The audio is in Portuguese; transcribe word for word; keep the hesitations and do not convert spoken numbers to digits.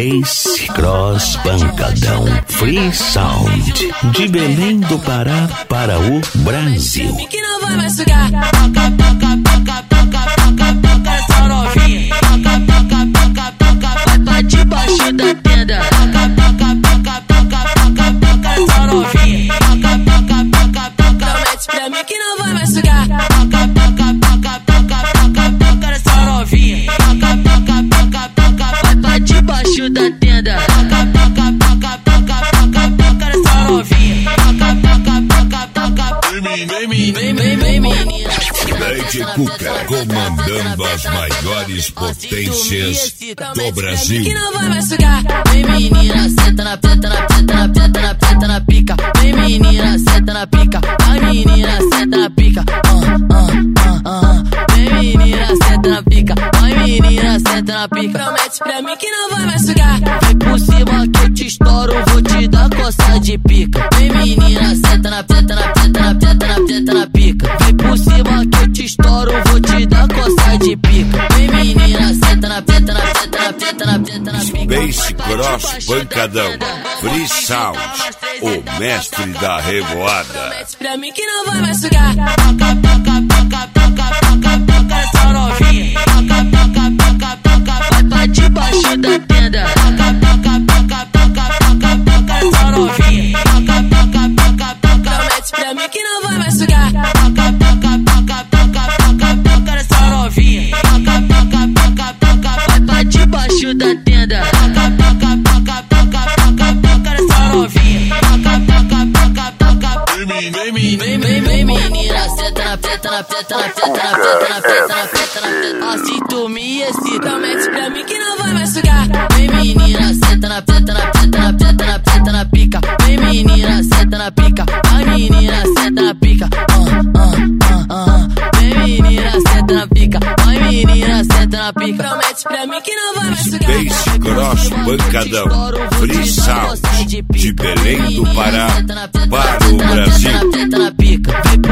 Bass Cross Pancadão Free Sound, de Belém do Pará para o Brasil. Que não vai mais sugar. Toca, toca, toca, toca, toca, toca essa novinha. Toca, toca, toca, toca, vai pra debaixo da tenda. Toca, toca, toca, toca, toca, toca essa novinha. Toca, toca, toca, toca, promete pra mim que não vai mais sugar. Toca, toca, toca, toca, toca, toca essa novinha. Toca, toca, toca, toca, vai pra debaixo da tenda. Toca, toca, toca, toca, toca, toca essa novinha. Toca, toca, toca, toca. Vem, vem, vem, vem, vem, menina. Lady Cuca, comandando as maiores potências do Brasil. Que não vai mais sugar. Vem, menina, senta na peta, na peta, na peta, na peta, na pica. Vem, menina, senta na pica. Vai, menina, senta na pica. Ah, ah, ah, ah. Vem, menina, senta na pica. Vai, menina, senta na pica. Promete pra mim que não vai mais sugar. Vem por cima que eu te estouro, vou te dar coça de pica. Vem, menina, senta na peta, na peta, na peta, na peta, na pica. Vem por cima que eu te estouro, vou te dar coça de pica. Vem, menina, senta na peta, na peta, na peta, na peta, na pica. Bass Cross Pancadão Free Sound, o mestre da revoada. Promete pra mim que não vai mais sugar. Toca, toca, toca, toca, toca, toca essa novinha. Toca, toca, toca, toca, vai pra debaixo da tenda. Toca, toca, toca, toca, toca, toca essa novinha. Toca, toca, toca, toca, promete pra mim que não vai mais sugar. Toca, toca, toca, toca, toca, toca essa novinha. Toca, toca, toca, toca, vai pra debaixo da tenda. Toca, toca, toca, toca, toca, toca essa novinha. Toca, toca, toca, toca. Vem, vem, vem, vem, vem, menina, senta na peta, na peta, na peta, na peta, na peta, na peta, na peta. Assim tu me excita, promete pra mim que não vai mais sugar. Vem, menina, senta na peta, na peta, na peta, na peta, na pica. Vem, menina, senta na pica. Vai, menina, senta na pica. Ah, ah, ah, ah. Vem, menina, senta na pica. Vai, menina, senta na pica. Promete pra mim que não vai mais sugar. Bass Cross Pancadão Free Sound, de Belém do Pará para o Brasil. Senta na pica.